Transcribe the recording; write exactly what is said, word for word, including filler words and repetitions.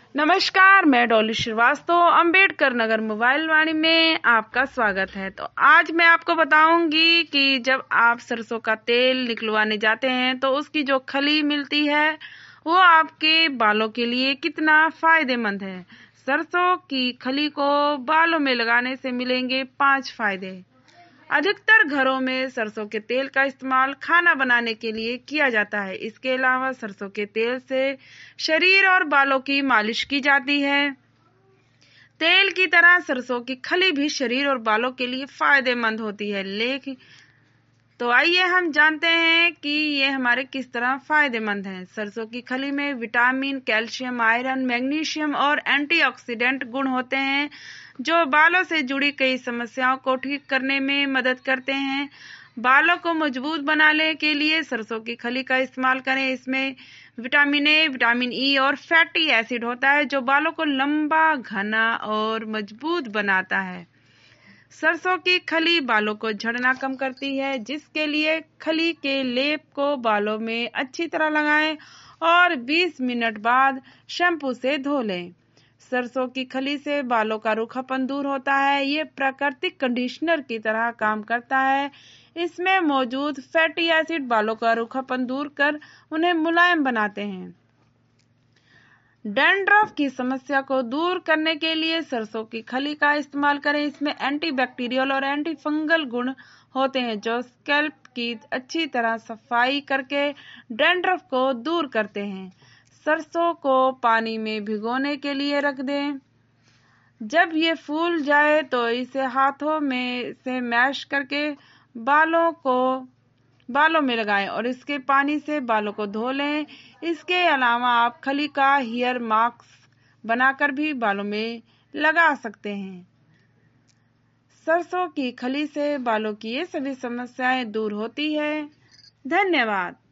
नमस्कार, मैं डॉली श्रीवास्तव अंबेडकर नगर मोबाइल वाणी में आपका स्वागत है। तो आज मैं आपको बताऊंगी कि जब आप सरसों का तेल निकलवाने जाते हैं तो उसकी जो खली मिलती है वो आपके बालों के लिए कितना फायदेमंद है। सरसों की खली को बालों में लगाने से मिलेंगे पांच फायदे। अधिकतर घरों में सरसों के तेल का इस्तेमाल खाना बनाने के लिए किया जाता है। इसके अलावा सरसों के तेल से शरीर और बालों की मालिश की जाती है। तेल की तरह सरसों की खली भी शरीर और बालों के लिए फायदेमंद होती है। लेकिन तो आइए हम जानते हैं कि ये हमारे किस तरह फायदेमंद है। सरसों की खली में विटामिन, कैल्शियम, आयरन, मैग्नीशियम और एंटीऑक्सीडेंट गुण होते हैं जो बालों से जुड़ी कई समस्याओं को ठीक करने में मदद करते हैं। बालों को मजबूत बनाने के लिए सरसों की खली का इस्तेमाल करें। इसमें विटामिन ए, विटामिन ई और फैटी एसिड होता है जो बालों को लंबा, घना और मजबूत बनाता है। सरसों की खली बालों को झड़ना कम करती है, जिसके लिए खली के लेप को बालों में अच्छी तरह लगाएं और बीस मिनट बाद शैम्पू से धो लें। सरसों की खली से बालों का रूखापन दूर होता है। ये प्राकृतिक कंडीशनर की तरह काम करता है। इसमें मौजूद फैटी एसिड बालों का रूखापन दूर कर उन्हें मुलायम बनाते हैं। डैंड्रफ की समस्या को दूर करने के लिए सरसों की खली का इस्तेमाल करें। इसमें एंटीबैक्टीरियल और एंटी फंगल गुण होते हैं जो स्कैल्प की अच्छी तरह सफाई करके डैंड्रफ को दूर करते हैं। सरसों को पानी में भिगोने के लिए रख दें। जब ये फूल जाए तो इसे हाथों में से मैश करके बालों को बालों में लगाएं और इसके पानी से बालों को धो लें। इसके अलावा आप खली का हेयर मास्क बनाकर भी बालों में लगा सकते हैं। सरसों की खली से बालों की ये सभी समस्याएं दूर होती है। धन्यवाद।